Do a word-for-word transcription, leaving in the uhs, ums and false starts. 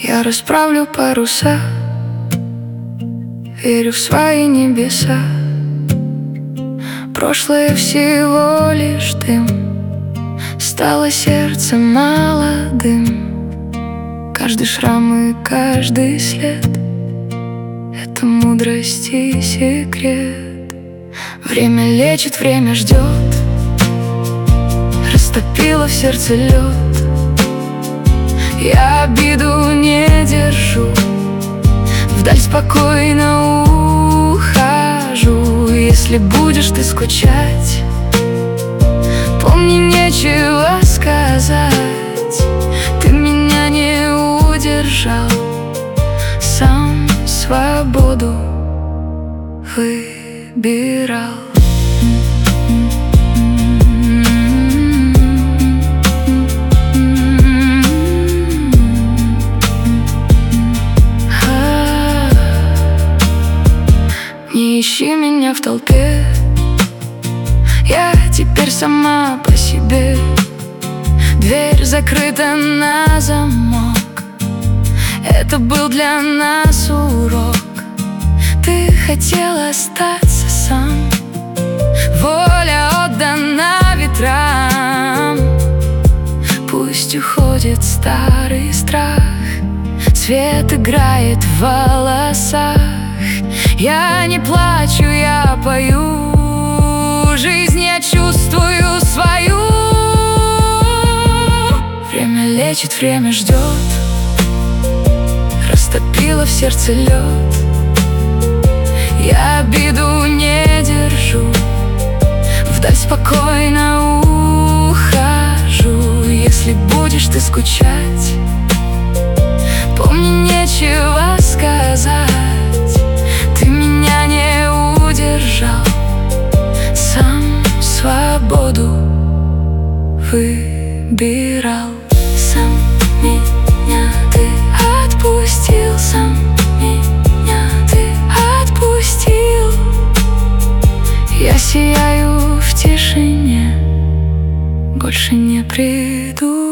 Я расправлю паруса, верю в свои небеса. Прошлое всего лишь дым, стало сердце молодым. Каждый шрам и каждый след — это мудрость и секрет. Время лечит, время ждет, растопило в сердце лед. Я обиду не держу, вдаль спокойно ухожу. Если будешь ты скучать, помни, нечего сказать. Ты меня не удержал, сам свободу выбирал. Не ищи меня в толпе, я теперь сама по себе. Дверь закрыта на замок, это был для нас урок. Ты хотел остаться сам, воля отдана ветрам. Пусть уходит старый страх, цвет играет в волосах. Я не плачу, я пою, жизнь я чувствую свою. Время лечит, время ждет, растопило в сердце лед. Я обиду не держу, вдаль спокойно ухожу. Если будешь ты скучать, помни, нечего сказать. Ты меня не удержал, сам свободу выбирал. Сам меня ты отпустил, сам меня ты отпустил. Я сияю в тишине, больше не приду.